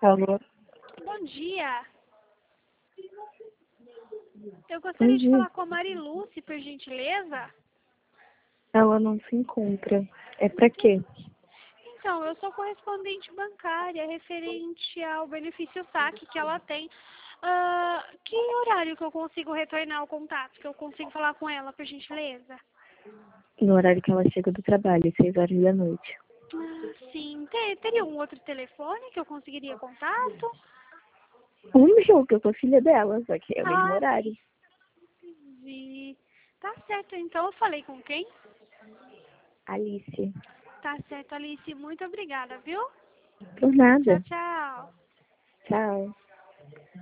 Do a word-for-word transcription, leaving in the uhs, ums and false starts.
Alô? Bom dia. Eu Bom gostaria de dia. falar com a Mariluce, por gentileza. Ela não se encontra. É pra quê? Então, eu sou correspondente bancária referente ao benefício saque que ela tem. Ah, que horário que eu consigo retornar o contato? Que eu consigo falar com ela, por gentileza? No horário que ela chega do trabalho, seis horas da noite. Ah, sim. Te- Teria um outro telefone que eu conseguiria contato? O meu, que eu sou filha dela, só que é o mesmo Ah, horário. e tá certo. Então, eu falei com quem? Alice. Tá certo, Alice. Muito obrigada, viu? Por Tchau, nada. tchau. Tchau.